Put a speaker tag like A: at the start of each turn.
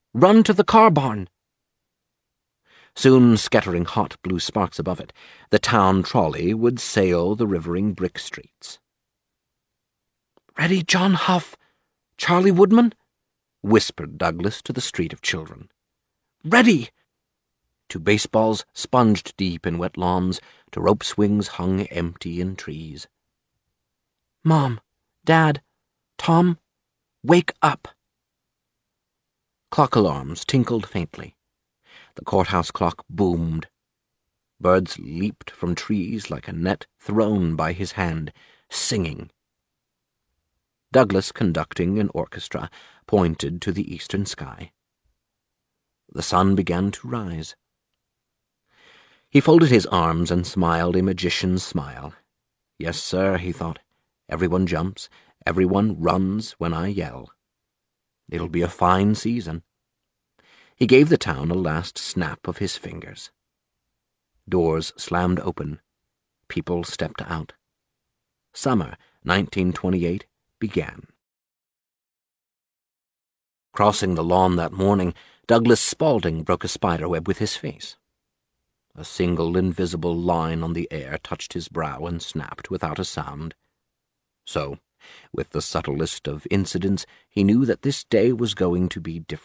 A: Run to the car barn! Soon, scattering hot blue sparks above it, the town trolley would sail the rivering brick streets. "Ready, John Huff? Charlie Woodman?" whispered Douglas to the street of children. "Ready!" To baseballs sponged deep in wet lawns, to rope swings hung empty in trees. "Mom, Dad, Tom, wake up!" Clock alarms tinkled faintly. The courthouse clock boomed. Birds leaped from trees like a net thrown by his hand, singing. Douglas, conducting an orchestra, pointed to the eastern sky. The sun began to rise. He folded his arms and smiled a magician's smile. Yes, sir, he thought. Everyone jumps, everyone runs when I yell. It'll be a fine season. He gave the town a last snap of his fingers. Doors slammed open. People stepped out. Summer 1928 began. Crossing the lawn that morning, Douglas Spaulding broke a spiderweb with his face. A single invisible line on the air touched his brow and snapped without a sound. So, with the subtlest of incidents, he knew that this day was going to be different.